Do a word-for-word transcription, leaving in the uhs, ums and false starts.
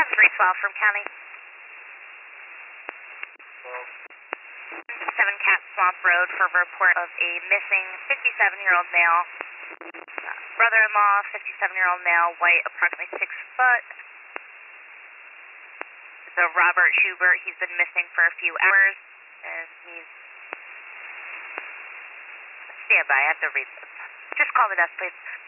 three twelve from county. seven Cat Swamp Road for report of a missing fifty-seven-year-old male. Uh, brother-in-law, fifty-seven-year-old male, white, approximately six foot. The Robert Schubert, he's been missing for a few hours, and he's... Stand by, I have to read this. Just call the desk, please.